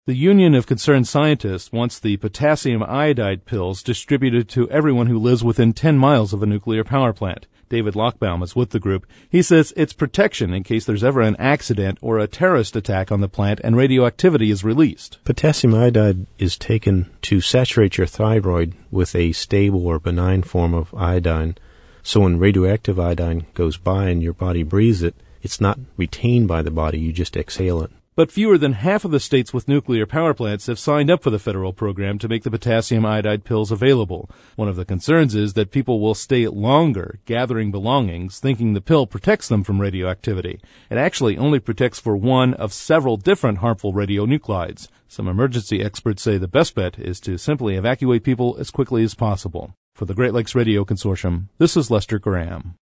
The Union of Concerned Scientists wants the potassium iodide pills distributed to everyone who lives within 10 miles of a nuclear power plant. David Lochbaum is with the group. He says it's protection in case there's ever an accident or a terrorist attack on the plant and radioactivity is released. Potassium iodide is taken to saturate your thyroid with a stable or benign form of iodine. So when radioactive iodine goes by and your body breathes it, it's not retained by the body, you just exhale it. But fewer than half of the states with nuclear power plants have signed up for the federal program to make the potassium iodide pills available. One of the concerns is that people will stay longer gathering belongings, thinking the pill protects them from radioactivity. It actually only protects for one of several different harmful radionuclides. Some emergency experts say the best bet is to simply evacuate people as quickly as possible. For the Great Lakes Radio Consortium, this is Lester Graham.